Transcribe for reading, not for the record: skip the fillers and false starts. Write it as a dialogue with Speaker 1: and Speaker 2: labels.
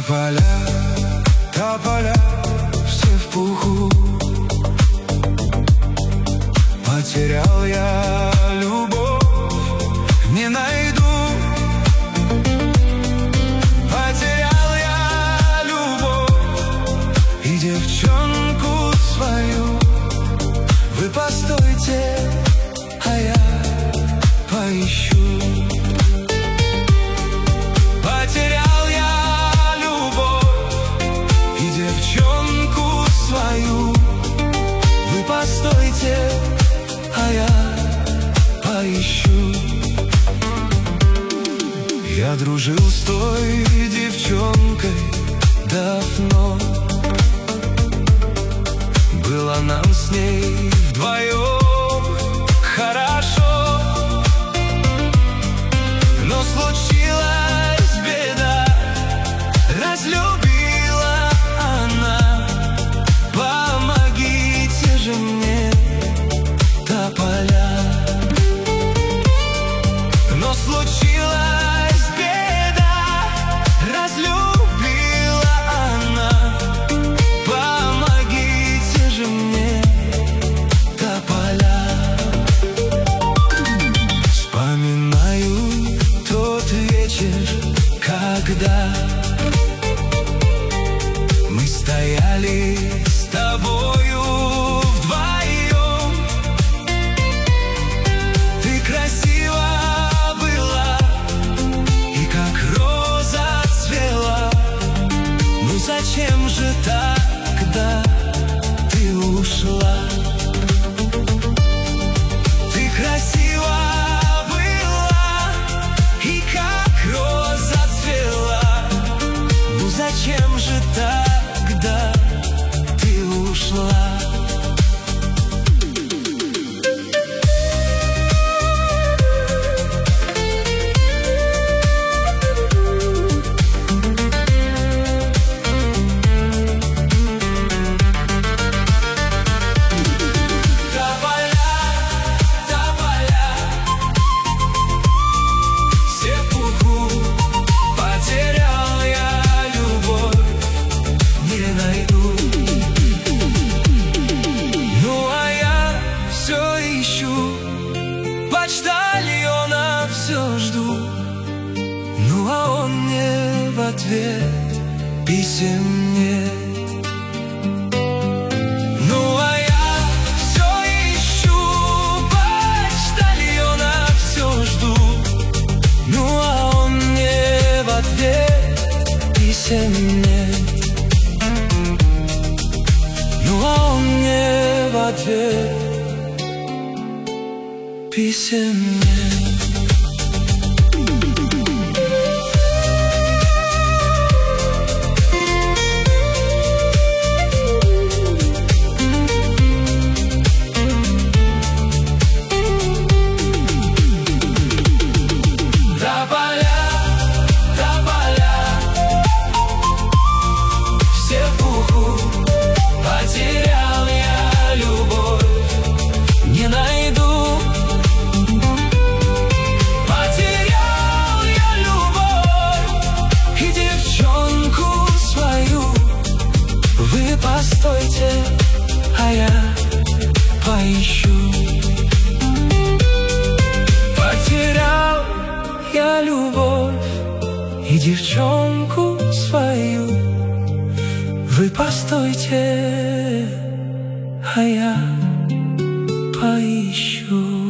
Speaker 1: тополя, все в пуху. Потерял я любовь, не найду. Потерял я любовь и девчонку свою. Вы постойте, а я поищу. Потерял я любовь и девчонку свою. Вы постойте, а я поищу. Я дружил с той девчонкой давно. Было нам с ней вдвоем хорошо. Но случилась беда, разлюбила она. Помогите же мне, тополя. Но случилась беда, разлюбила она. Помогите же мне, тополя. Вспоминаю тот вечер, когда мы стояли с тобою вдвоем. Ты красива была и как роза цвела. Ну зачем же тогда ты ушла? Ты красива была и как роза цвела. Ну зачем же тогда ты ушла? Почтальона все жду, ну а он мне в ответ писем нет. Ну а я все ищу, почтальона все жду, ну а он мне в ответ писем нет. Ну а он мне в ответ писем нет. Постойте, а я поищу. Потерял я любовь и девчонку свою. Вы постойте, а я поищу.